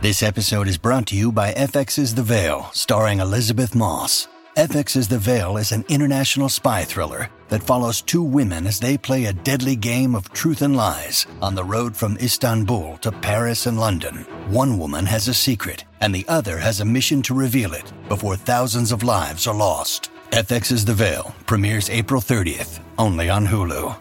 This episode is brought to you by FX's The Veil, starring Elizabeth Moss. FX's The Veil is an international spy thriller that follows two women as they play a deadly game of truth and lies on the road from Istanbul to Paris and London. One woman has a secret, and the other has a mission to reveal it before thousands of lives are lost. FX's The Veil premieres April 30th, only on Hulu.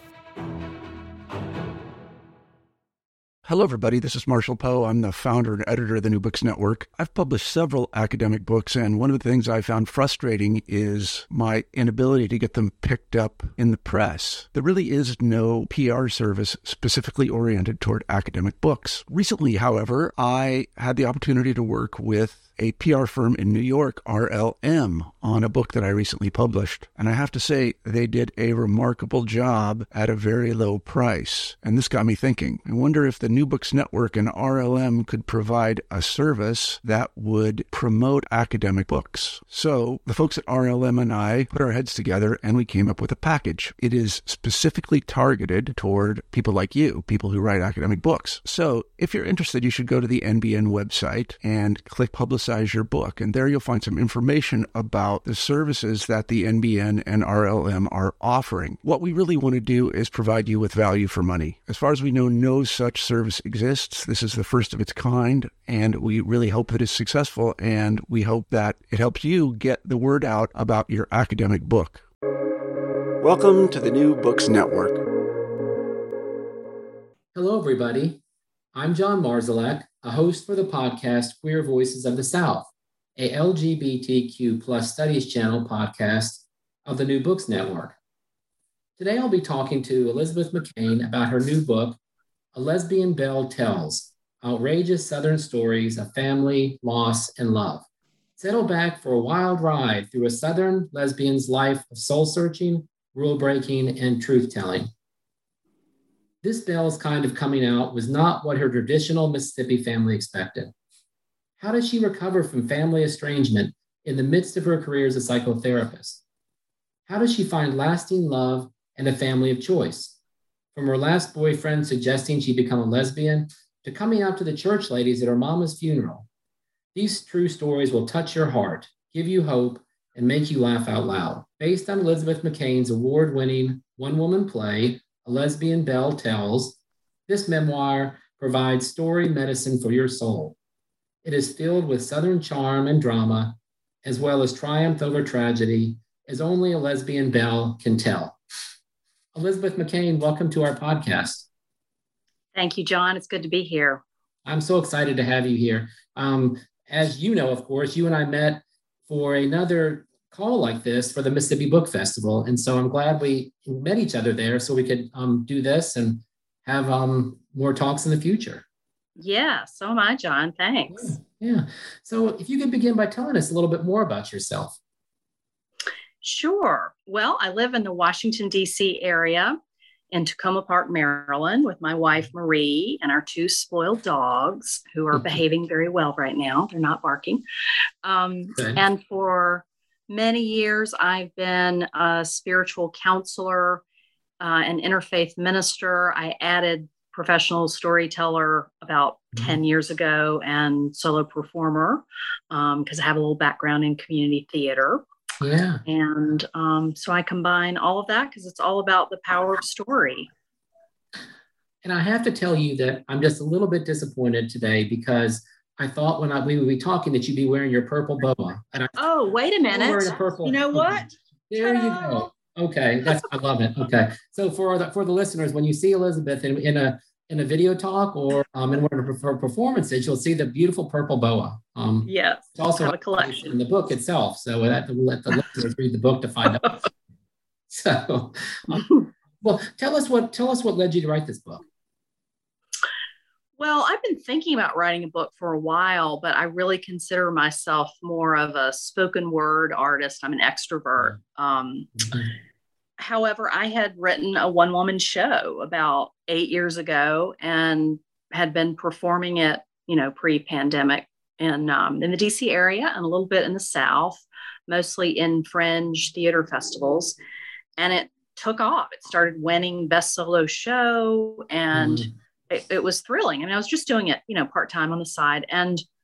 Hello, everybody. This is Marshall Poe. I'm the founder and editor of the New Books Network. I've published several academic books, and one of the things I found frustrating is my inability to get them picked up in the press. There really is no PR service specifically oriented toward academic books. Recently, however, I had the opportunity to work with a PR firm in New York, RLM, on a book that I recently published. And I have to say, they did a remarkable job at a very low price. And this got me thinking. I wonder if the New Books Network and RLM could provide a service that would promote academic books. So the folks at RLM and I put our heads together and we came up with a package. It is specifically targeted toward people like you, people who write academic books. So if you're interested, you should go to the NBN website and click Publicize your book. And there you'll find some information about the services that the NBN and RLM are offering. What we really want to do is provide you with value for money. As far as we know, no such service exists. This is the first of its kind, and we really hope it is successful, and we hope that it helps you get the word out about your academic book. Welcome to the New Books Network. Hello, everybody. I'm John Marszalek, a host for the podcast Queer Voices of the South, a LGBTQ plus studies channel podcast of the New Books Network. Today, I'll be talking to Elizabeth McCain about her new book, A Lesbian Belle Tells, Outrageous Southern Stories of Family, Loss, and Love. Settle back for a wild ride through a Southern lesbian's life of soul-searching, rule-breaking, and truth-telling. This Belle's kind of coming out was not what her traditional Mississippi family expected. How does she recover from family estrangement in the midst of her career as a psychotherapist? How does she find lasting love and a family of choice? From her last boyfriend suggesting she become a lesbian to coming out to the church ladies at her mama's funeral. These true stories will touch your heart, give you hope, and make you laugh out loud. Based on Elizabeth McCain's award-winning one-woman play, A Lesbian Belle Tells, this memoir provides story medicine for your soul. It is filled with Southern charm and drama, as well as triumph over tragedy, as only a lesbian belle can tell. Elizabeth McCain, welcome to our podcast. Thank you, John. It's good to be here. I'm so excited to have you here. As you know, of course, you and I met for another call like this for the Mississippi Book Festival. And so I'm glad we met each other there so we could do this and have more talks in the future. Yeah, so am I, John. Thanks. Yeah. So if you could begin by telling us a little bit more about yourself. Sure. Well, I live in the Washington, D.C. area in Tacoma Park, Maryland, with my wife, Marie, and our two spoiled dogs who are behaving very well right now. They're not barking. Okay. And for many years, I've been a spiritual counselor, an interfaith minister. I added professional storyteller about 10 years ago and solo performer because I have a little background in community theater. Yeah. And so I combine all of that because it's all about the power of story. And I have to tell you that I'm just a little bit disappointed today because I thought when we would be talking that you'd be wearing your purple boa. And Oh, wait a minute. Purple, you know what? There Ta-da! you go. Okay, I love it. Okay, so for the listeners, when you see Elizabeth in a video talk or in one of her performances, you'll see the beautiful purple boa. Yes, it's also have a collection in the book itself. So we'll have to let the listeners read the book to find out. So, well, tell us what led you to write this book. Well, I've been thinking about writing a book for a while, but I really consider myself more of a spoken word artist. I'm an extrovert. However, I had written a one-woman show about 8 years ago and had been performing it, pre-pandemic in the DC area and a little bit in the South, mostly in fringe theater festivals. And it took off. It started winning best solo show and it was thrilling. I mean, I was just doing it, part-time on the side. And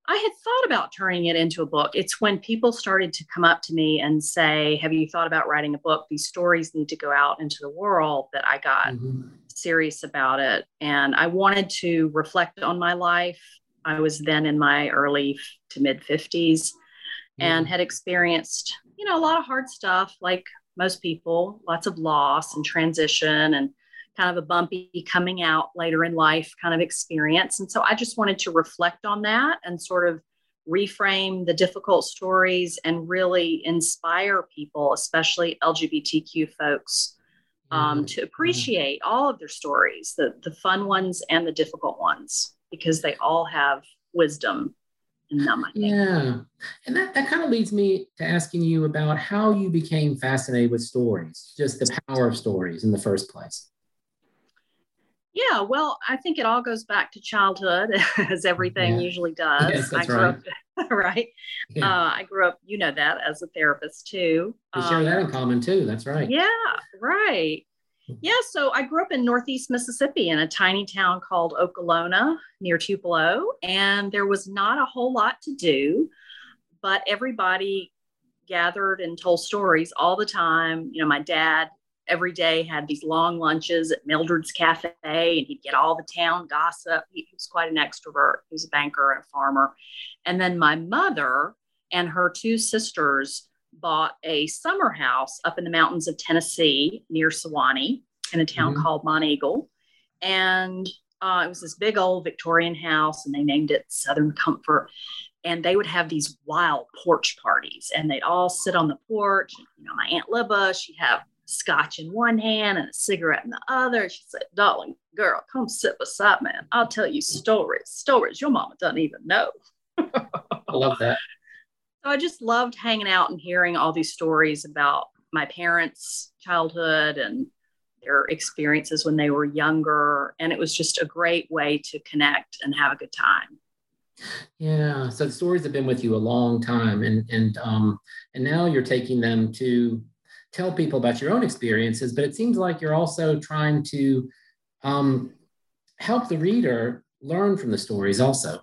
I had thought about turning it into a book. It's when people started to come up to me and say, have you thought about writing a book? These stories need to go out into the world, that I got serious about it. And I wanted to reflect on my life. I was then in my early to mid 50s and had experienced, a lot of hard stuff, like most people, lots of loss and transition and kind of a bumpy coming out later in life kind of experience. And so I just wanted to reflect on that and sort of reframe the difficult stories and really inspire people, especially LGBTQ folks, to appreciate all of their stories, the fun ones and the difficult ones, because they all have wisdom in them, I think. Yeah. And that kind of leads me to asking you about how you became fascinated with stories, just the power of stories in the first place. Yeah, well, I think it all goes back to childhood, as everything usually does. Yes, that's grew up, right? Yeah. I grew up, that, as a therapist too. We share that in common too. That's right. Yeah, right. Yeah, so I grew up in Northeast Mississippi in a tiny town called Okolona near Tupelo, and there was not a whole lot to do, but everybody gathered and told stories all the time. My dad every day had these long lunches at Mildred's Cafe, and he'd get all the town gossip. He was quite an extrovert. He was a banker and a farmer. And then my mother and her two sisters bought a summer house up in the mountains of Tennessee near Sewanee in a town called Monteagle. And it was this big old Victorian house, and they named it Southern Comfort. And they would have these wild porch parties, and they'd all sit on the porch. My Aunt Libba, she'd have scotch in one hand and a cigarette in the other. She said, darling girl, come sit beside me. I'll tell you stories your mama doesn't even know. I love that. So I just loved hanging out and hearing all these stories about my parents' childhood and their experiences when they were younger. And it was just a great way to connect and have a good time. Yeah. So the stories have been with you a long time, and now you're taking them to tell people about your own experiences, but it seems like you're also trying to help the reader learn from the stories also.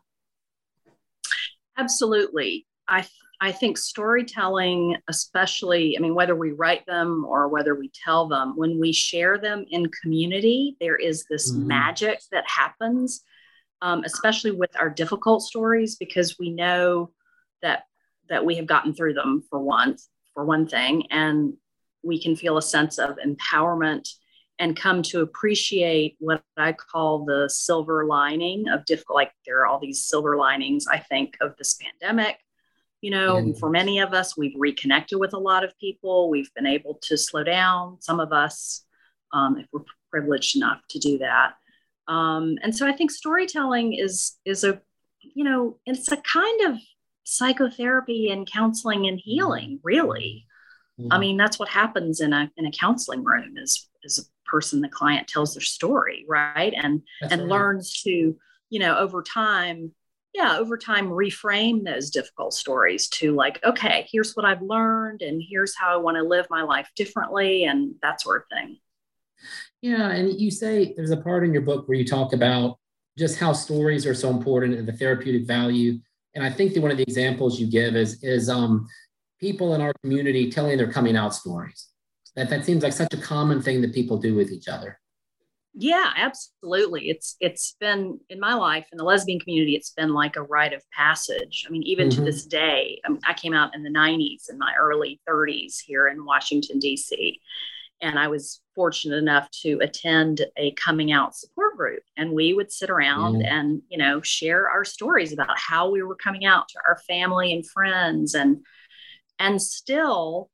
Absolutely. I think storytelling, especially, whether we write them or whether we tell them, when we share them in community, there is this magic that happens, especially with our difficult stories, because we know that we have gotten through them for one thing, and we can feel a sense of empowerment and come to appreciate what I call the silver lining of difficult. Like, there are all these silver linings, I think, of this pandemic. For many of us, we've reconnected with a lot of people. We've been able to slow down, some of us, if we're privileged enough to do that. And so I think storytelling is a, it's a kind of psychotherapy and counseling and healing, really. That's what happens in a counseling room is a person, the client, tells their story, right? And learns to, over time, reframe those difficult stories to, like, okay, here's what I've learned, and here's how I want to live my life differently, and that sort of thing. Yeah. And you say there's a part in your book where you talk about just how stories are so important and the therapeutic value. And I think that one of the examples you give is people in our community telling their coming out stories. That seems like such a common thing that people do with each other. Yeah, absolutely. It's been in my life, in the lesbian community, it's been like a rite of passage. Even to this day, I came out in the 90s, in my early 30s here in Washington, D.C. And I was fortunate enough to attend a coming out support group. And we would sit around and, share our stories about how we were coming out to our family and friends. And still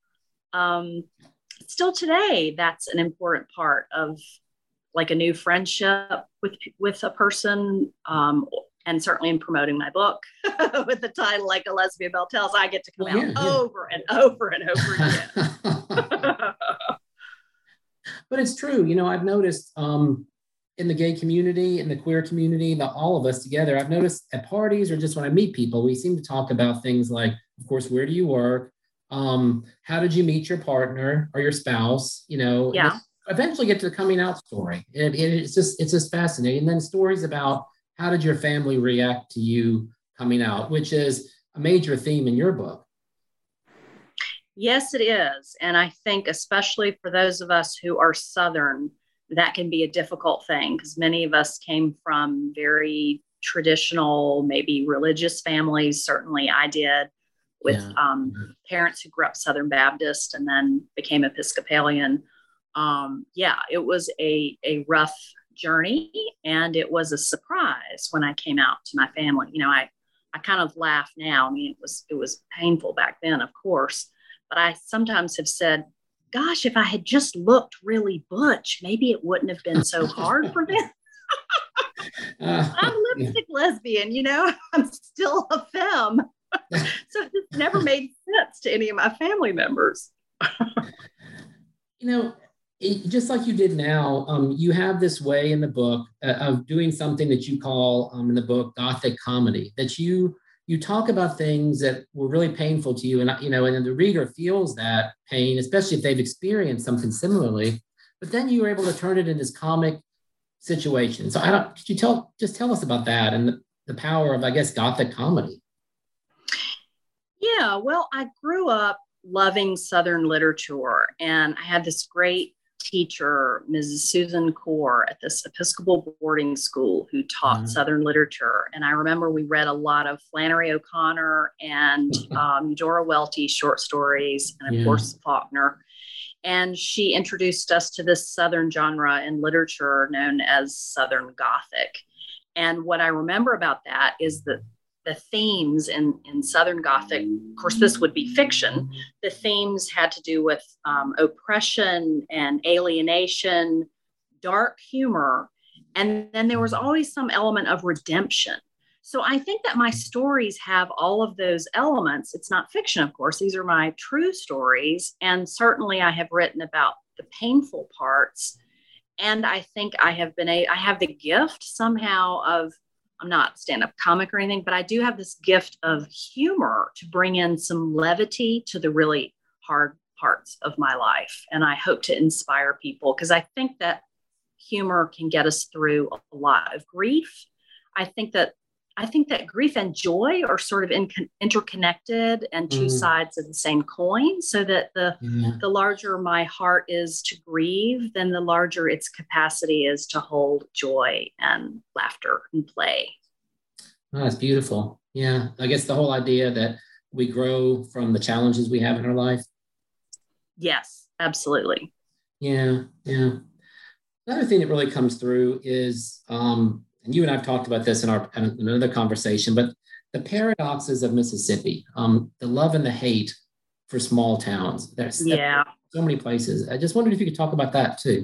today, that's an important part of, like, a new friendship with a person, and certainly in promoting my book with the title Like a Lesbian Belle Tells, I get to come out over and over and over again. But it's true. I've noticed in the gay community, in the queer community, all of us together, I've noticed at parties or just when I meet people, we seem to talk about things like, of course, where do you work? How did you meet your partner or your spouse? Eventually get to the coming out story. It's just fascinating. And then stories about how did your family react to you coming out, which is a major theme in your book. Yes, it is. And I think especially for those of us who are Southern, that can be a difficult thing because many of us came from very traditional, maybe religious families. Certainly I did, with parents who grew up Southern Baptist and then became Episcopalian. It was a rough journey, and it was a surprise when I came out to my family. You know, I kind of laugh now. I mean, it was painful back then, of course, but I sometimes have said, gosh, if I had just looked really butch, maybe it wouldn't have been so hard for them. I'm a lipstick lesbian, you know, I'm still a femme. So this never made sense to any of my family members. You know, just like you did now, you have this way in the book of doing something that you call in the book Gothic comedy, that you talk about things that were really painful to you. And, you know, and the reader feels that pain, especially if they've experienced something similarly, but then you were able to turn it into this comic situation. So could you tell us about that and the power of, I guess, Gothic comedy? Yeah, well, I grew up loving Southern literature, and I had this great teacher, Mrs. Susan Core, at this Episcopal boarding school who taught Southern literature. And I remember we read a lot of Flannery O'Connor and Eudora Welty short stories, and of course Faulkner. And she introduced us to this Southern genre in literature known as Southern Gothic. And what I remember about that is that the themes in Southern Gothic, of course, this would be fiction. The themes had to do with oppression and alienation, dark humor, and then there was always some element of redemption. So I think that my stories have all of those elements. It's not fiction, of course. These are my true stories. And certainly I have written about the painful parts. And I think I have the gift somehow of, I'm not stand-up comic or anything, but I do have this gift of humor to bring in some levity to the really hard parts of my life. And I hope to inspire people because I think that humor can get us through a lot of grief. I think that grief and joy are sort of interconnected and two sides of the same coin, so that the larger my heart is to grieve, then the larger its capacity is to hold joy and laughter and play. Oh, that's beautiful. Yeah. I guess the whole idea that we grow from the challenges we have in our life. Yes, absolutely. Yeah. Yeah. Another thing that really comes through is, and you and I've talked about this in another conversation, but the paradoxes of Mississippi, the love and the hate for small towns. There's so many places. I just wondered if you could talk about that too.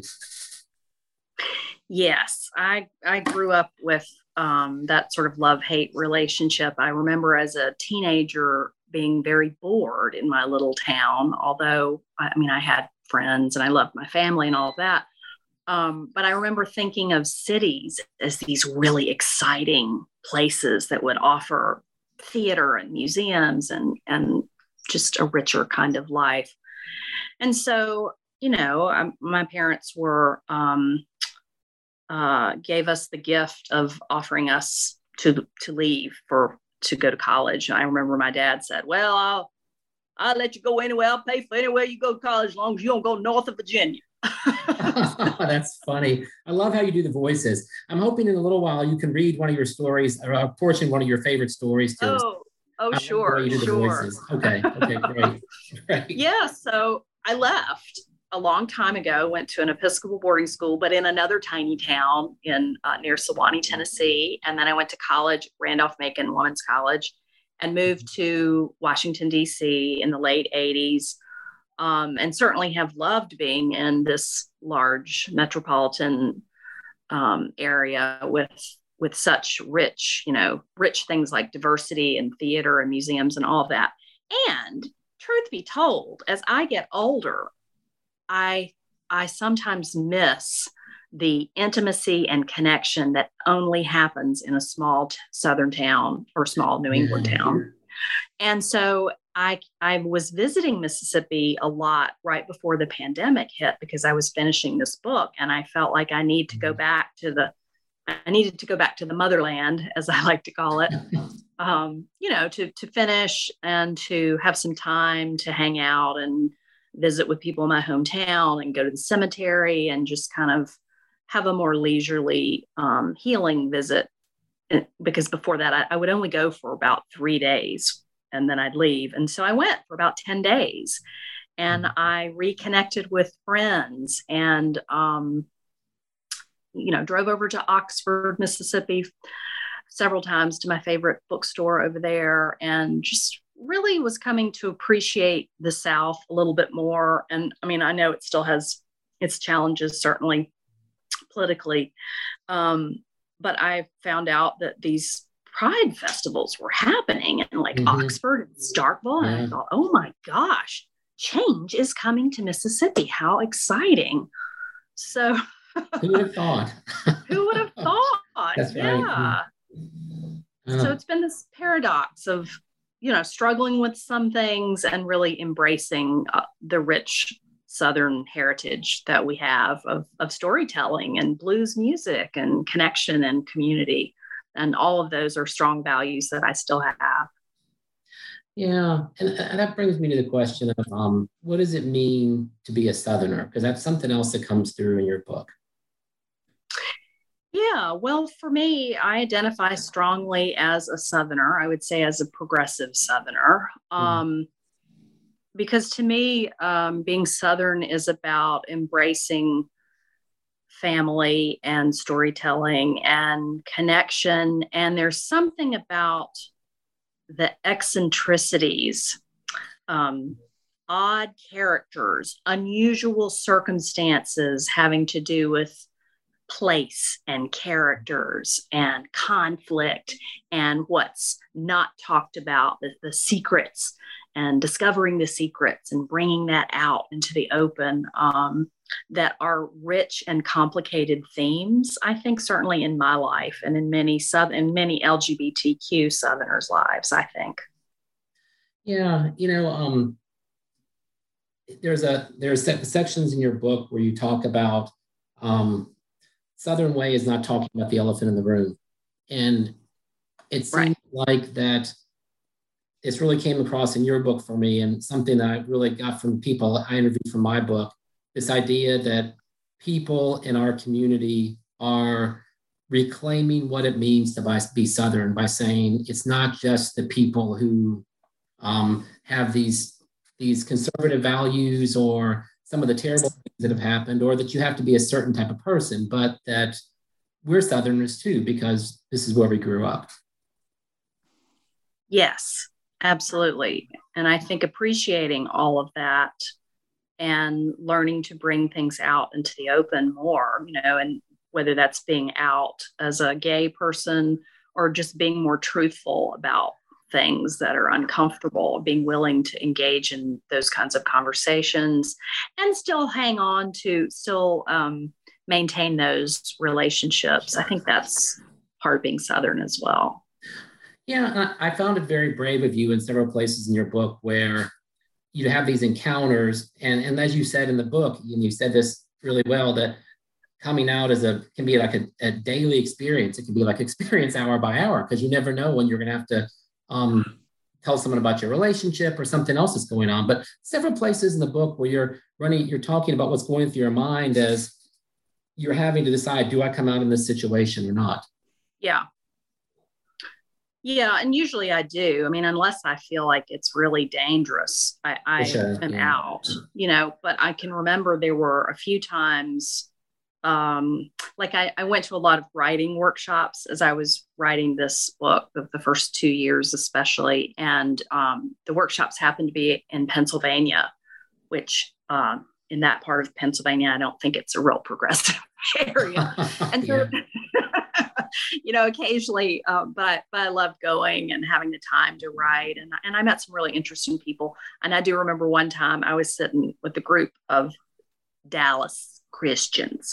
Yes, I grew up with that sort of love-hate relationship. I remember as a teenager being very bored in my little town, although I had friends and I loved my family and all of that. But I remember thinking of cities as these really exciting places that would offer theater and museums and just a richer kind of life. And so, my parents gave us the gift of offering us to leave to go to college. I remember my dad said, well, I'll let you go anywhere. I'll pay for anywhere you go to college as long as you don't go north of Virginia. That's funny. I love how you do the voices. I'm hoping in a little while you can read one of your stories or a portion of one of your favorite stories to us. Sure. Okay, great. Yeah, so I left a long time ago, went to an Episcopal boarding school, but in another tiny town in near Sewanee, Tennessee. And then I went to college, Randolph-Macon Women's College, and moved to Washington, D.C. in the late 80s. And certainly have loved being in this large metropolitan area with such rich things like diversity and theater and museums and all of that. And truth be told, as I get older, I sometimes miss the intimacy and connection that only happens in a small southern town or small New England town. And so I was visiting Mississippi a lot right before the pandemic hit because I was finishing this book, and I felt like I needed to go back to the motherland, as I like to call it. to finish and to have some time to hang out and visit with people in my hometown and go to the cemetery and just kind of have a more leisurely healing visit. Because before that, I would only go for about 3 days and then I'd leave. And so I went for about 10 days and I reconnected with friends and, drove over to Oxford, Mississippi several times to my favorite bookstore over there and just really was coming to appreciate the South a little bit more. And I mean, I know it still has its challenges, certainly politically. But I found out that these pride festivals were happening in Oxford and Starkville. And I thought, oh my gosh, change is coming to Mississippi. How exciting. So who would have thought? Who would have thought? That's right. So it's been this paradox of, struggling with some things and really embracing the rich Southern heritage that we have of storytelling and blues music and connection and community. And all of those are strong values that I still have. Yeah. And that brings me to the question of what does it mean to be a Southerner? Because that's something else that comes through in your book. Yeah, well, for me, I identify strongly as a Southerner. I would say as a progressive Southerner. Because to me, being Southern is about embracing family and storytelling and connection. And there's something about the eccentricities, odd characters, unusual circumstances having to do with place and characters and conflict and what's not talked about, the secrets and discovering the secrets and bringing that out into the open, that are rich and complicated themes, I think, certainly in my life and in many LGBTQ Southerners' lives, I think. Yeah, there's sections in your book where you talk about Southern Way is not talking about the elephant in the room. And it seems like that this really came across in your book for me, and something that I really got from people I interviewed from my book, this idea that people in our community are reclaiming what it means to be Southern by saying it's not just the people who have these conservative values or some of the terrible things that have happened, or that you have to be a certain type of person, but that we're Southerners too, because this is where we grew up. Yes, absolutely. And I think appreciating all of that and learning to bring things out into the open more, and whether that's being out as a gay person or just being more truthful about things that are uncomfortable, being willing to engage in those kinds of conversations and still hang on to, maintain those relationships. I think that's part of being Southern as well. Yeah, I found it very brave of you in several places in your book where you have these encounters. And as you said in the book, and you said this really well, that coming out can be like a daily experience. It can be like experience hour by hour, because you never know when you're going to have to tell someone about your relationship or something else is going on. But several places in the book where you're talking about what's going through your mind as you're having to decide, do I come out in this situation or not? Yeah. Yeah. And usually I do. I mean, unless I feel like it's really dangerous, I am out, but I can remember there were a few times, I went to a lot of writing workshops as I was writing this book, the first 2 years especially. And the workshops happened to be in Pennsylvania, which in that part of Pennsylvania, I don't think it's a real progressive area. And so, occasionally, but I loved going and having the time to write. And I met some really interesting people. And I do remember one time I was sitting with a group of Dallas Christians.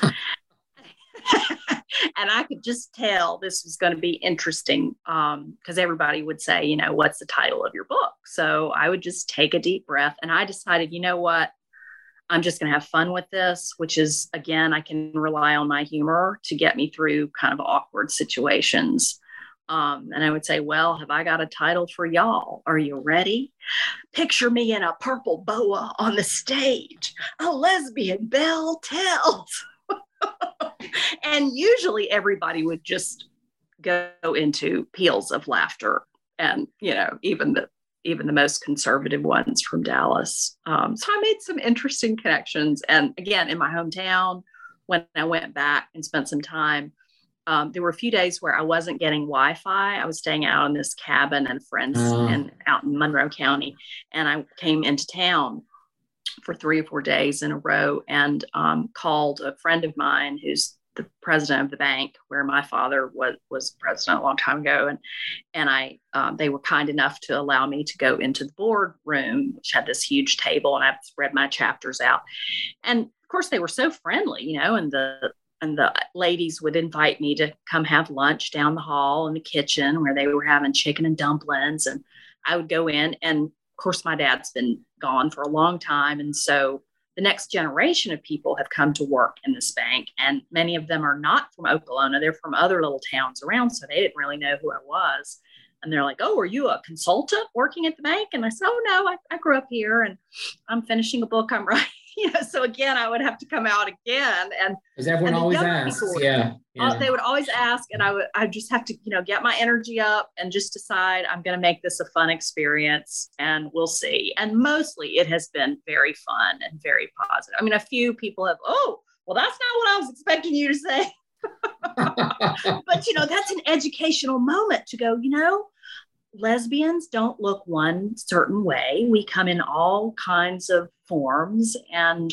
And I could just tell this was going to be interesting because everybody would say, what's the title of your book? So I would just take a deep breath, and I decided, you know what? I'm just going to have fun with this, which is, again, I can rely on my humor to get me through kind of awkward situations. And I would say, well, have I got a title for y'all? Are you ready? Picture me in a purple boa on the stage, a lesbian belle tells. And usually everybody would just go into peals of laughter. And, even the most conservative ones from Dallas. So I made some interesting connections. And again, in my hometown, when I went back and spent some time, there were a few days where I wasn't getting Wi-Fi. I was staying out in this cabin and friends and out in Monroe County. And I came into town for 3 or 4 days in a row and called a friend of mine who's the president of the bank where my father was president a long time ago. And they were kind enough to allow me to go into the board room, which had this huge table, and I read my chapters out. And of course they were so friendly, and the ladies would invite me to come have lunch down the hall in the kitchen where they were having chicken and dumplings. And I would go in, and of course my dad's been gone for a long time. And so the next generation of people have come to work in this bank, and many of them are not from Okolona. They're from other little towns around. So they didn't really know who I was. And they're like, "Oh, are you a consultant working at the bank?" And I said, "Oh, no, I grew up here and I'm finishing a book I'm writing." So again, I would have to come out again. And because everyone always asks. Yeah. They would always ask. And I just have to, get my energy up and just decide I'm going to make this a fun experience, and we'll see. And mostly it has been very fun and very positive. I mean, a few people have, "Oh, well, that's not what I was expecting you to say." But, that's an educational moment to go, lesbians don't look one certain way. We come in all kinds of forms. And,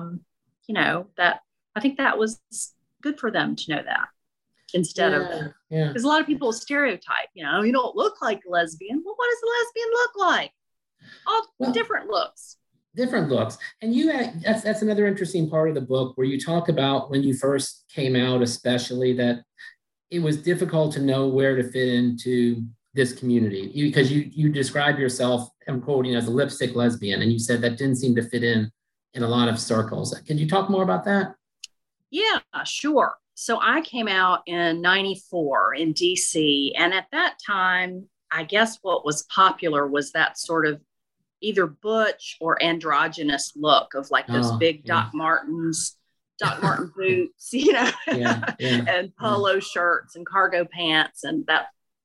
that I think that was good for them to know that instead of, because a lot of people stereotype, you don't look like a lesbian. Well, what does a lesbian look like? All different looks. Different looks. And that's another interesting part of the book where you talk about when you first came out, especially that it was difficult to know where to fit into this community because you describe yourself, I'm quoting, as a lipstick lesbian, and you said that didn't seem to fit in a lot of circles. Can you talk more about that? Yeah, sure. So I came out in 94 in DC. And at that time, I guess what was popular was that sort of either butch or androgynous look of like those big Doc Marten boots, and polo shirts and cargo pants. And that,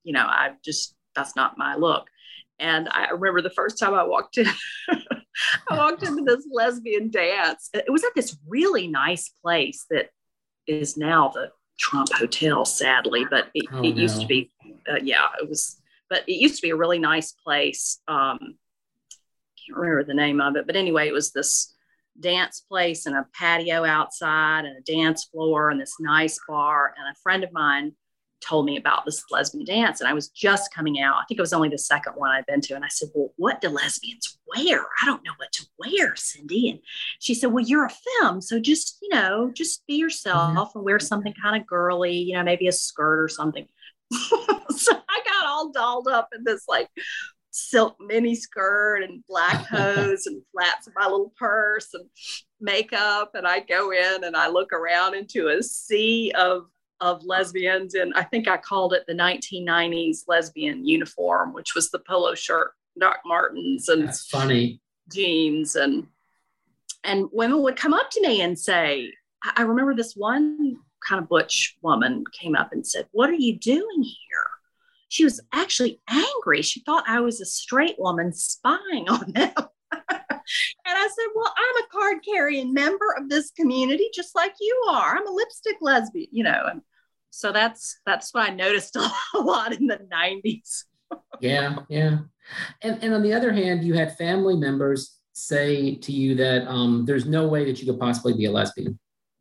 that's not my look. And I remember the first time I walked in, I walked into this lesbian dance. It was at this really nice place that is now the Trump Hotel, sadly, but it used to be, it was, but it used to be a really nice place. Can't remember the name of it, but anyway, it was this dance place and a patio outside and a dance floor and this nice bar. And a friend of mine told me about this lesbian dance, and I was just coming out. I think it was only the second one I'd been to. And I said, "Well, what do lesbians wear? I don't know what to wear, Cindy." And she said, "Well, you're a femme, so just be yourself and wear something kind of girly, maybe a skirt or something." So I got all dolled up in this like silk mini skirt and black hose and flaps in my little purse and makeup. And I go in and I look around into a sea of lesbians. And I think I called it the 1990s lesbian uniform, which was the polo shirt, Doc Martens, and that's funny jeans. And women would come up to me and say, I remember this one kind of butch woman came up and said, "What are you doing here?" She was actually angry. She thought I was a straight woman spying on them. And I said, "Well, I'm a card-carrying member of this community, just like you are. I'm a lipstick lesbian, And so that's what I noticed a lot in the 90s. Yeah. And on the other hand, you had family members say to you that there's no way that you could possibly be a lesbian.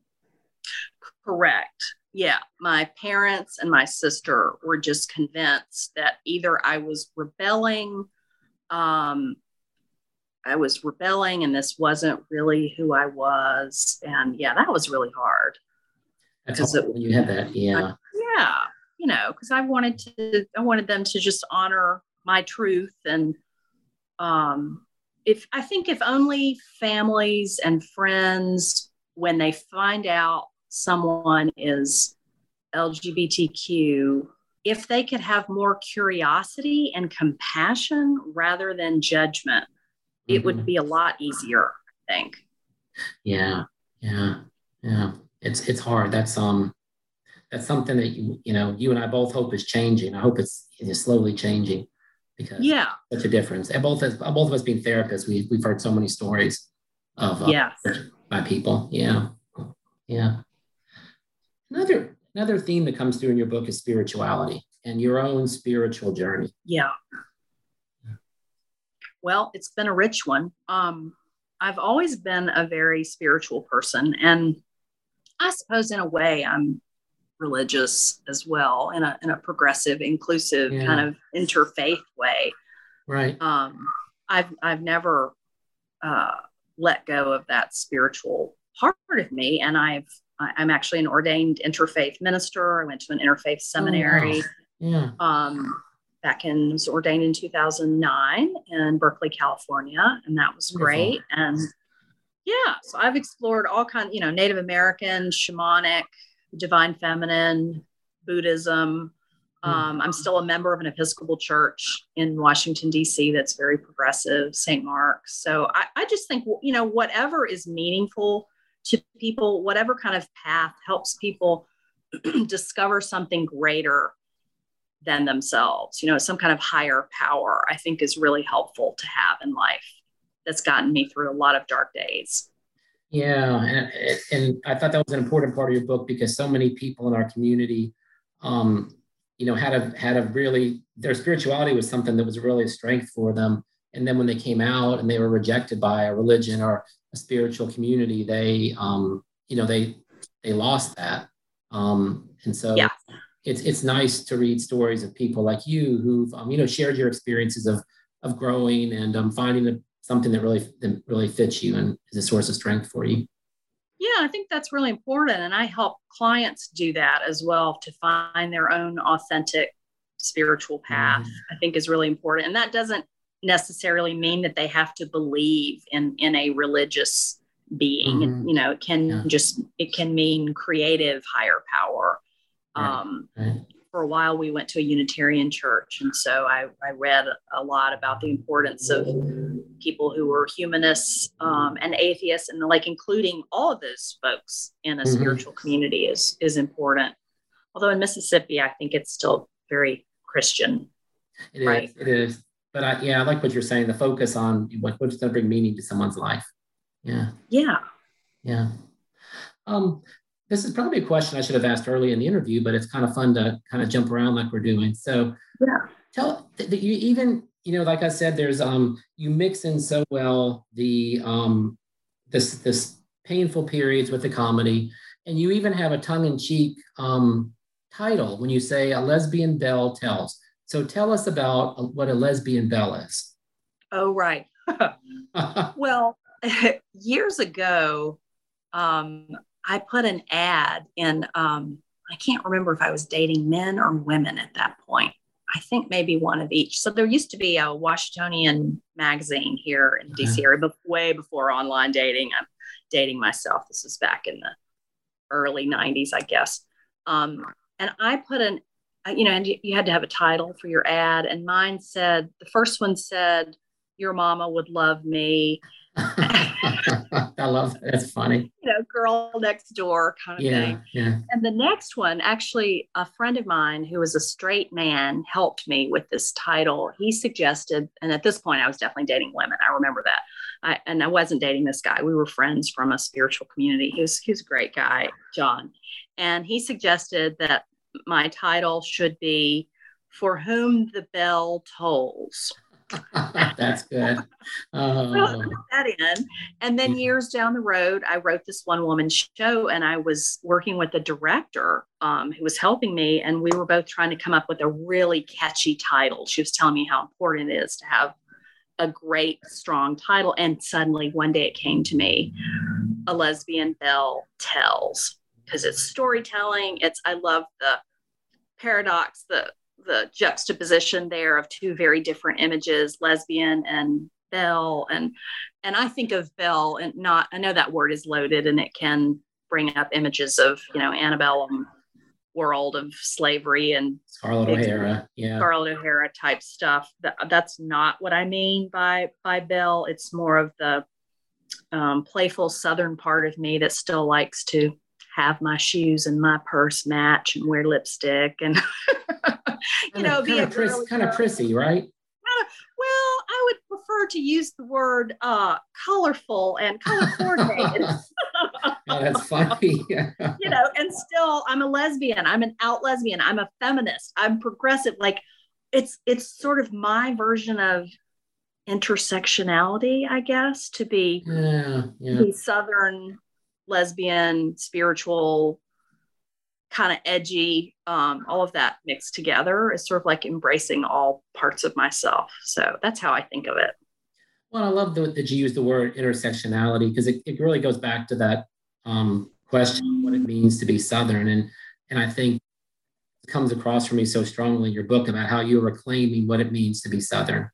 Correct. Yeah. My parents and my sister were just convinced that either I was rebelling, and this wasn't really who I was. And yeah, that was really hard. Because you had that. Yeah. Because I wanted them to just honor my truth. And if only families and friends, when they find out someone is LGBTQ, if they could have more curiosity and compassion rather than judgment, it would be a lot easier, I think. Yeah. It's hard. That's something that you and I both hope is changing. I hope it is slowly changing, because such a difference. And both of us being therapists, we've heard so many stories of by people. Yeah. Another theme that comes through in your book is spirituality and your own spiritual journey. Yeah. Well, it's been a rich one. I've always been a very spiritual person, and I suppose in a way I'm religious as well, in a progressive, inclusive kind of interfaith way. Right. I've never let go of that spiritual part of me, and I'm actually an ordained interfaith minister. I went to an interfaith seminary. Oh, wow. Was ordained in 2009 in Berkeley, California, and that was great. And so I've explored all kinds, Native American, shamanic, divine feminine, Buddhism. I'm still a member of an Episcopal church in Washington, D.C. that's very progressive, St. Mark's. So I just think, whatever is meaningful to people, whatever kind of path helps people discover something greater than themselves, some kind of higher power, I think is really helpful to have in life. That's gotten me through a lot of dark days. Yeah. And I thought that was an important part of your book, because so many people in our community, had a really, their spirituality was something that was really a strength for them. And then when they came out and they were rejected by a religion or a spiritual community, they lost that. And so it's nice to read stories of people like you who've, shared your experiences of growing and finding something that really fits you and is a source of strength for you. Yeah, I think that's really important. And I help clients do that as well, to find their own authentic spiritual path, I think is really important. And that doesn't necessarily mean that they have to believe in a religious being. It can mean creative higher power. For a while, we went to a Unitarian church. And so I read a lot about the importance of people who were humanists and atheists, and including all of those folks in a spiritual community is important. Although in Mississippi, I think it's still very Christian. It is. But I like what you're saying, the focus on what's going to bring meaning to someone's life. Yeah. This is probably a question I should have asked early in the interview, but it's kind of fun to kind of jump around like we're doing. So tell that you even, like I said, there's you mix in so well the this painful periods with the comedy, and you even have a tongue-in-cheek title when you say A Lesbian Belle Tells. So tell us about what a lesbian belle is. Oh, right. Well, years ago, I put an ad in, I can't remember if I was dating men or women at that point. I think maybe one of each. So there used to be a Washingtonian magazine here in the DC area, but way before online dating. I'm dating myself. This is back in the early 90s, I guess. And I put and you had to have a title for your ad. And mine said, the first one said, "Your mama would love me." I love that. That's funny. Girl next door kind of thing. Yeah. And the next one, actually, a friend of mine who was a straight man helped me with this title. He suggested, and at this point I was definitely dating women. I remember that. I wasn't dating this guy. We were friends from a spiritual community. He was a great guy, John. And he suggested that my title should be "For Whom the Bell Tolls." That's good. So I put that in. And then years down the road, I wrote this one woman show, and I was working with a director who was helping me. And we were both trying to come up with a really catchy title. She was telling me how important it is to have a great, strong title. And suddenly one day it came to me, A Lesbian Belle Tells, because it's storytelling. I love the paradox, the juxtaposition there of two very different images, lesbian and belle. And I think of belle, and I know that word is loaded and it can bring up images of, antebellum world of slavery and Scarlett O'Hara. Yeah. Scarlett O'Hara type stuff. That's not what I mean by Belle. It's more of the playful Southern part of me that still likes to have my shoes and my purse match and wear lipstick and, be a girly kind of prissy, right? Well, I would prefer to use the word colorful and color coordinated. Oh, that's funny. And still I'm a lesbian. I'm an out lesbian. I'm a feminist. I'm progressive. Like it's sort of my version of intersectionality, I guess, to be the Southern lesbian, spiritual, kind of edgy, all of that mixed together is sort of like embracing all parts of myself. So that's how I think of it. Well, I love that you use the word intersectionality because it really goes back to that question, what it means to be Southern. And I think it comes across for me so strongly in your book about how you're reclaiming what it means to be Southern.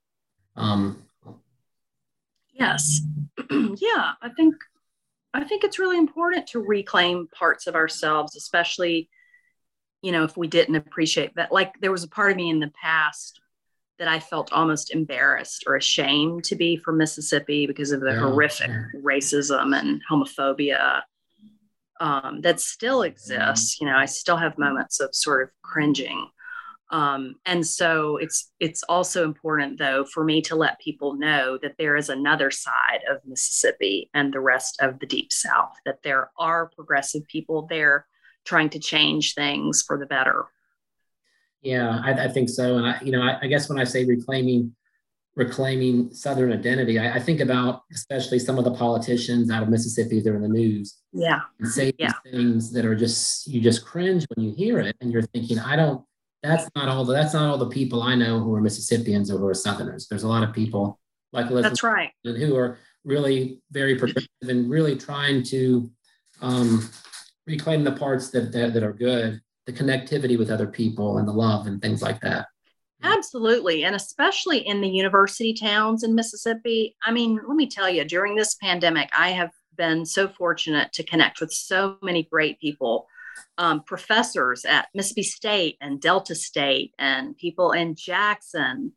Yes. Yeah, I think it's really important to reclaim parts of ourselves, especially, if we didn't appreciate that. Like there was a part of me in the past that I felt almost embarrassed or ashamed to be from Mississippi because of the horrific racism and homophobia that still exists. I still have moments of sort of cringing. And so it's also important, though, for me to let people know that there is another side of Mississippi and the rest of the Deep South, that there are progressive people there trying to change things for the better. Yeah, I think so. And I guess when I say reclaiming Southern identity, I think about especially some of the politicians out of Mississippi that are in the news. Yeah. And say these things that are you just cringe when you hear it. And you're thinking, that's not all the people I know who are Mississippians or who are Southerners. There's a lot of people like Elizabeth, that's right, who are really very progressive and really trying to reclaim the parts that are good, the connectivity with other people and the love and things like that. Absolutely. And especially in the university towns in Mississippi. I mean, let me tell you, during this pandemic, I have been so fortunate to connect with so many great people. Professors at Mississippi State and Delta State and people in Jackson.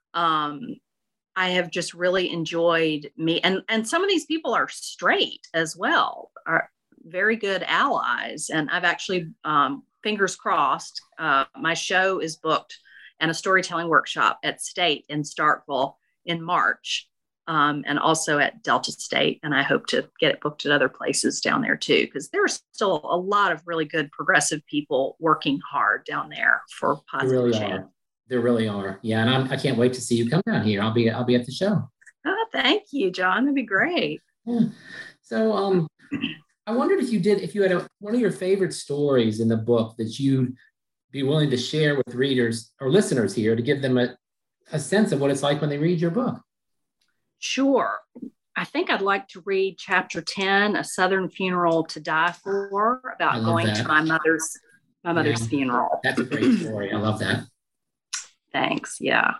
I have just really enjoyed and some of these people are straight as well, are very good allies. And I've actually, fingers crossed, my show is booked and a storytelling workshop at State in Starkville in March. And also at Delta State. And I hope to get it booked at other places down there too, because there's still a lot of really good progressive people working hard down there for positive change. There really are. Yeah. And I can't wait to see you come down here. I'll be at the show. Oh, thank you, John. That'd be great. Yeah. So I wondered if you had one of your favorite stories in the book that you'd be willing to share with readers or listeners here to give them a sense of what it's like when they read your book. Sure. I think I'd like to read chapter 10, A Southern Funeral to Die For, about going to my mother's funeral. That's a great story. I love that. Thanks. Yeah.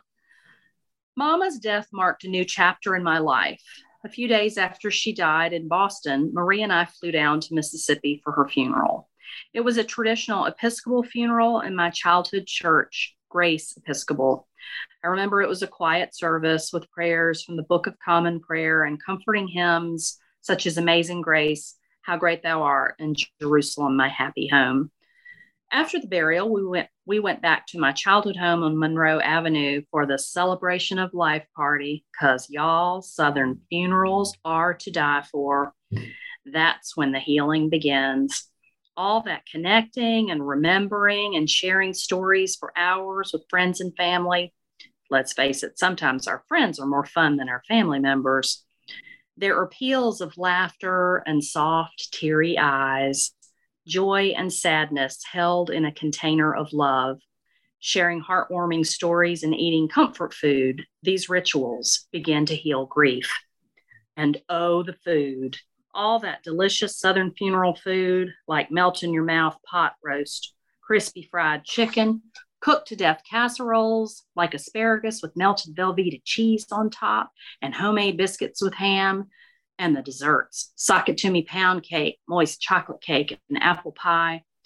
Mama's death marked a new chapter in my life. A few days after she died in Boston, Marie and I flew down to Mississippi for her funeral. It was a traditional Episcopal funeral in my childhood church, Grace Episcopal. I remember it was a quiet service with prayers from the Book of Common Prayer and comforting hymns such as Amazing Grace, How Great Thou Art, and Jerusalem, My Happy Home. After the burial, we went back to my childhood home on Monroe Avenue for the Celebration of Life party, because y'all, Southern funerals are to die for. That's when the healing begins. All that connecting and remembering and sharing stories for hours with friends and family. Let's face it, sometimes our friends are more fun than our family members. There are peals of laughter and soft, teary eyes, joy and sadness held in a container of love, sharing heartwarming stories and eating comfort food. These rituals begin to heal grief. And oh, the food. All that delicious Southern funeral food, like melt-in-your-mouth pot roast, crispy fried chicken, cooked to death casseroles, like asparagus with melted Velveeta cheese on top, and homemade biscuits with ham, and the desserts, sock-it-to-me pound cake, moist chocolate cake, and apple pie.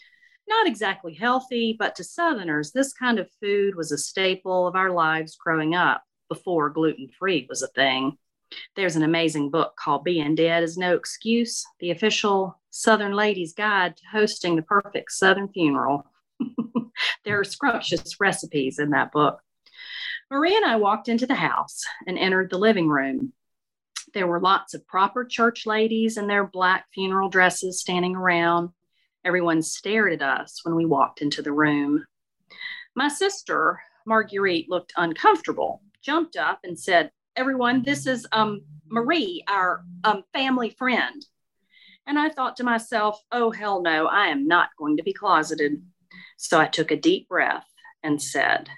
Not exactly healthy, but to Southerners, this kind of food was a staple of our lives growing up before gluten-free was a thing. There's an amazing book called Being Dead is No Excuse, the official Southern Lady's Guide to Hosting the Perfect Southern Funeral. There are scrumptious recipes in that book. Marie and I walked into the house and entered the living room. There were lots of proper church ladies in their black funeral dresses standing around. Everyone stared at us when we walked into the room. My sister, Marguerite, looked uncomfortable, jumped up and said, "Everyone, this is Marie, our family friend." And I thought to myself, oh, hell no, I am not going to be closeted. So I took a deep breath and said,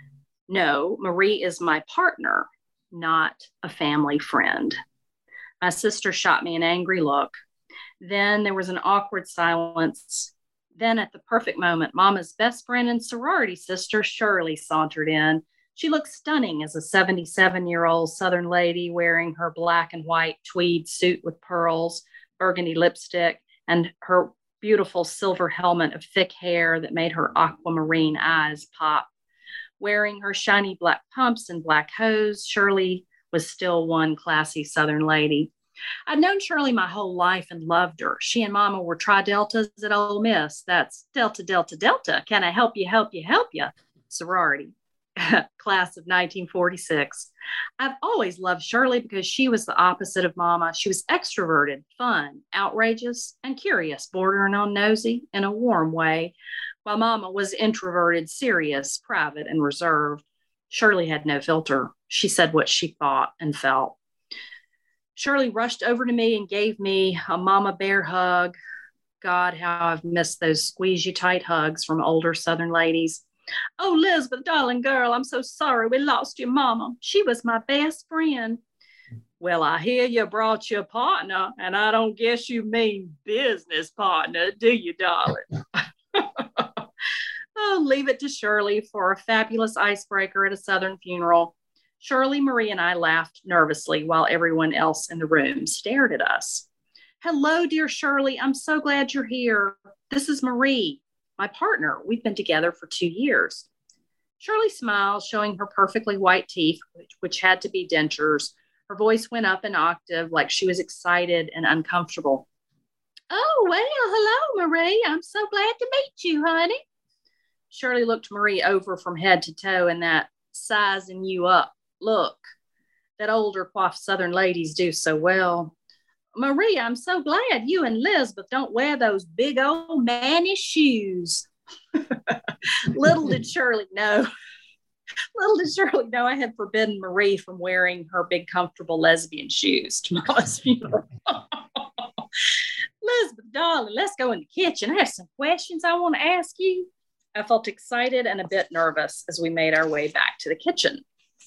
"No, Marie is my partner, not a family friend." My sister shot me an angry look. Then there was an awkward silence. Then at the perfect moment, Mama's best friend and sorority sister, Shirley, sauntered in. She looked stunning as a 77-year-old Southern lady wearing her black and white tweed suit with pearls, burgundy lipstick, and her beautiful silver helmet of thick hair that made her aquamarine eyes pop. Wearing her shiny black pumps and black hose, Shirley was still one classy Southern lady. I'd known Shirley my whole life and loved her. She and Mama were Tri-Deltas at Ole Miss. That's Delta, Delta, Delta. Can I help you, help you, help you? Sorority. Class of 1946. I've always loved Shirley because she was the opposite of Mama. She was extroverted, fun, outrageous, and curious, bordering on nosy in a warm way, while Mama was introverted, serious, private, and reserved. Shirley had no filter. She said what she thought and felt. Shirley rushed over to me and gave me a mama bear hug. God, how I've missed those squeeze you tight hugs from older Southern ladies. "Oh, Elizabeth, darling girl, I'm so sorry we lost your mama. She was my best friend." "Well, I hear you brought your partner, and I don't guess you mean business partner, do you, darling?" Oh, leave it to Shirley for a fabulous icebreaker at a Southern funeral. Shirley, Marie, and I laughed nervously while everyone else in the room stared at us. "Hello, dear Shirley. I'm so glad you're here. This is Marie, my partner. We've been together for 2 years." Shirley smiled, showing her perfectly white teeth, which had to be dentures. Her voice went up an octave like she was excited and uncomfortable. "Oh, well, hello, Marie. I'm so glad to meet you, honey." Shirley looked Marie over from head to toe in that sizing you up look that older coiffed Southern ladies do so well. "Marie, I'm so glad you and Elizabeth don't wear those big old mannish shoes." Little did Shirley know I had forbidden Marie from wearing her big, comfortable lesbian shoes to Mama's funeral. "Elizabeth, darling, let's go in the kitchen. I have some questions I want to ask you." I felt excited and a bit nervous as we made our way back to the kitchen.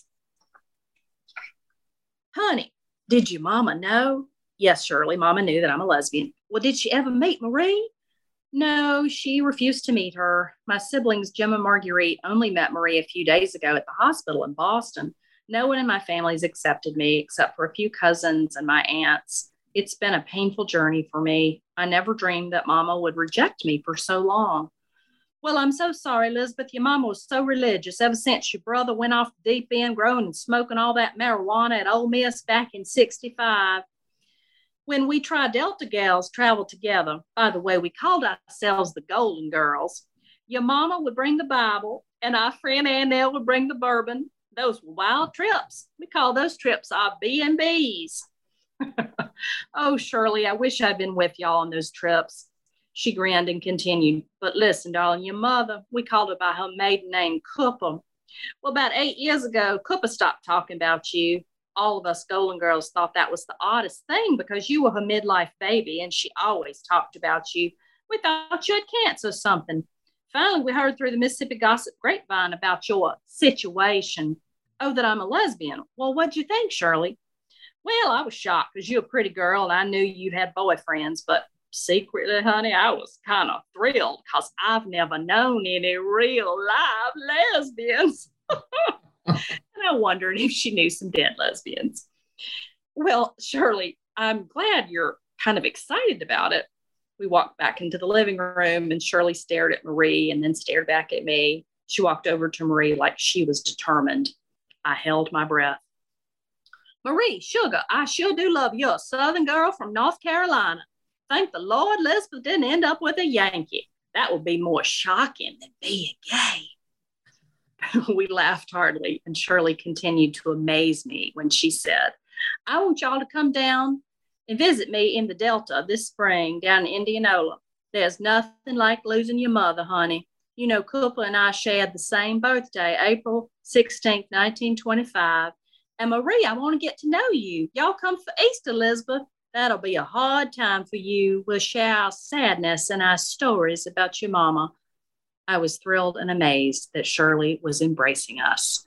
"Honey, did your mama know?" "Yes, Shirley, Mama knew that I'm a lesbian." "Well, did she ever meet Marie?" "No, she refused to meet her. My siblings, Jim and Marguerite, only met Marie a few days ago at the hospital in Boston. No one in my family's accepted me except for a few cousins and my aunts. It's been a painful journey for me. I never dreamed that Mama would reject me for so long." "Well, I'm so sorry, Elizabeth. Your mama was so religious ever since your brother went off the deep end growing and smoking all that marijuana at Ole Miss back in 65. When we Tri-Delta gals traveled together, by the way, we called ourselves the Golden Girls. Your mama would bring the Bible, and our friend Annelle would bring the bourbon. Those were wild trips. We call those trips our B&Bs. Oh, Shirley, I wish I'd been with y'all on those trips." She grinned and continued, "But listen, darling, your mother, we called her by her maiden name, Cooper. Well, about 8 years ago, Cooper stopped talking about you. All of us Golden Girls thought that was the oddest thing because you were her midlife baby and she always talked about you. We thought you had cancer or something. Finally, we heard through the Mississippi Gossip Grapevine about your situation. Oh, that I'm a lesbian. Well, what'd you think, Shirley?" "Well, I was shocked because you're a pretty girl and I knew you'd had boyfriends, but secretly, honey, I was kind of thrilled because I've never known any real live lesbians." And I wondered if she knew some dead lesbians. "Well, Shirley, I'm glad you're kind of excited about it. We walked back into the living room and Shirley stared at Marie and then stared back at me. She walked over to Marie like she was determined. I held my breath. Marie, sugar, I sure do love you, a Southern girl from North Carolina. Thank the Lord Elizabeth didn't end up with a Yankee. That would be more shocking than being gay. We laughed heartily, and Shirley continued to amaze me when she said, I want y'all to come down and visit me in the Delta this spring down in Indianola. There's nothing like losing your mother, honey. You know, Cooper and I shared the same birthday, April 16th, 1925. And Marie, I want to get to know you. Y'all come for Easter, Elizabeth. That'll be a hard time for you. We'll share our sadness and our stories about your mama. I was thrilled and amazed that Shirley was embracing us.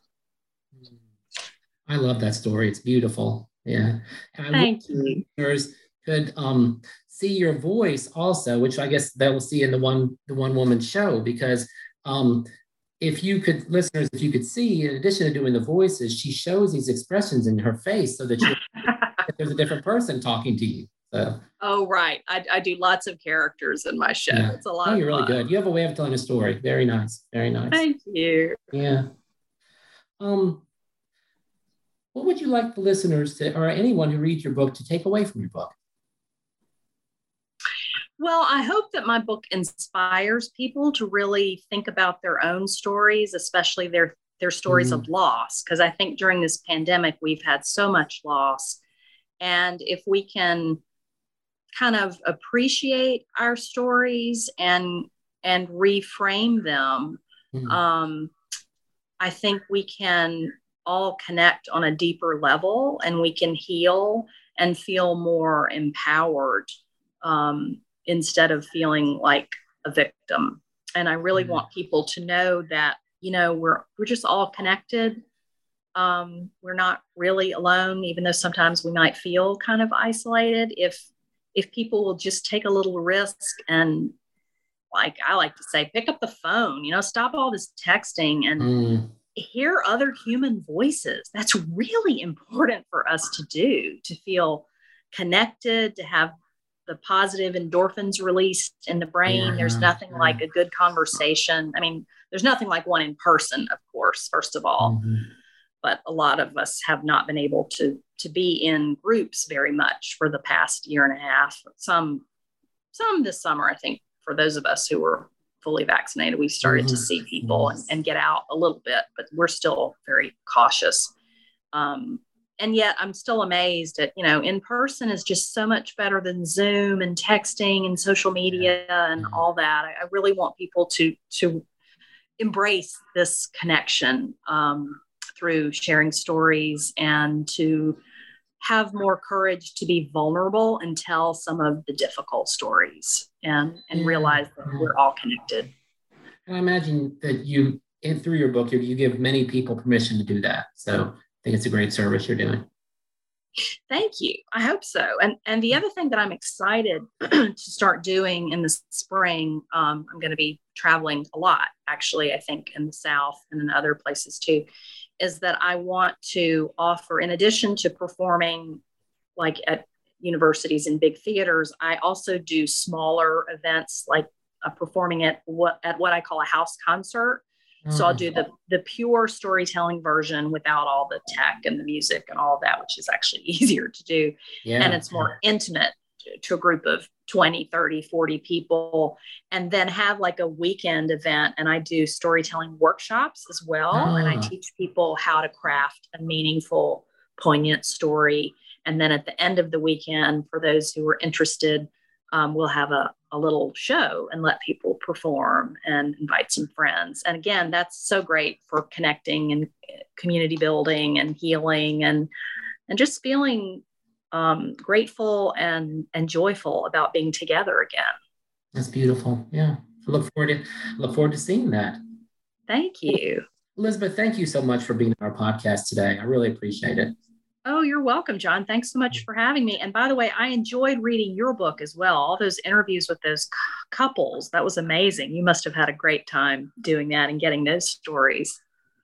I love that story. It's beautiful. Yeah. And I Thank you. Listeners could see your voice also, which I guess they will see in the one woman show, because if you could see, in addition to doing the voices, she shows these expressions in her face so that there's a different person talking to you. So. Oh, right. I do lots of characters in my show. Yeah. It's a lot of fun. You're really good. You have a way of telling a story. Very nice. Very nice. Thank you. Yeah. What would you like the listeners to, or anyone who reads your book, to take away from your book? Well, I hope that my book inspires people to really think about their own stories, especially their stories of loss, because I think during this pandemic, we've had so much loss. And if we can kind of appreciate our stories and reframe them, I think we can all connect on a deeper level, and we can heal and feel more empowered instead of feeling like a victim. And I really want people to know that, you know, we're just all connected. We're not really alone, even though sometimes we might feel kind of isolated. If people will just take a little risk and, like I like to say, pick up the phone, you know, stop all this texting and hear other human voices. That's really important for us to do, to feel connected, to have the positive endorphins released in the brain. There's nothing like a good conversation. I mean, there's nothing like one in person, of course, first of all. But a lot of us have not been able to be in groups very much for the past year and a half. Some this summer, I think, for those of us who were fully vaccinated, we started to see people and get out a little bit, but we're still very cautious. And yet I'm still amazed at, you know, in person is just so much better than Zoom and texting and social media and all that. I really want people to embrace this connection through sharing stories, and to have more courage to be vulnerable and tell some of the difficult stories, and realize that we're all connected. And I imagine that you, through your book, you give many people permission to do that. So I think it's a great service you're doing. Thank you. I hope so. And the other thing that I'm excited to start doing in the spring, I'm going to be traveling a lot, actually, I think in the South and in other places too, is that I want to offer, in addition to performing like at universities and big theaters, I also do smaller events, like performing at what I call a house concert. So I'll do the pure storytelling version without all the tech and the music and all of that, which is actually easier to do. And it's more intimate to a group of 20, 30, 40 people, and then have like a weekend event. And I do storytelling workshops as well. And I teach people how to craft a meaningful, poignant story. And then at the end of the weekend, for those who are interested, we'll have a little show and let people perform and invite some friends. And again, that's so great for connecting and community building and healing and just feeling grateful and joyful about being together again. That's beautiful. Yeah. I look forward to seeing that. Thank you. Elizabeth, thank you so much for being on our podcast today. I really appreciate it. Oh, you're welcome, John. Thanks so much for having me. And by the way, I enjoyed reading your book as well. All those interviews with those couples, that was amazing. You must have had a great time doing that and getting those stories.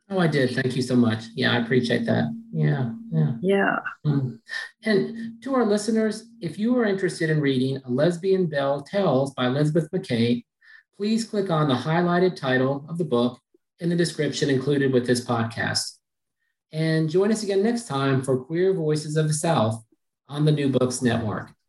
Oh, I did. Thank you so much. Yeah, I appreciate that. Yeah, yeah. Yeah. And to our listeners, if you are interested in reading A Lesbian Belle Tells by Elizabeth McKay, please click on the highlighted title of the book in the description included with this podcast. And join us again next time for Queer Voices of the South on the New Books Network.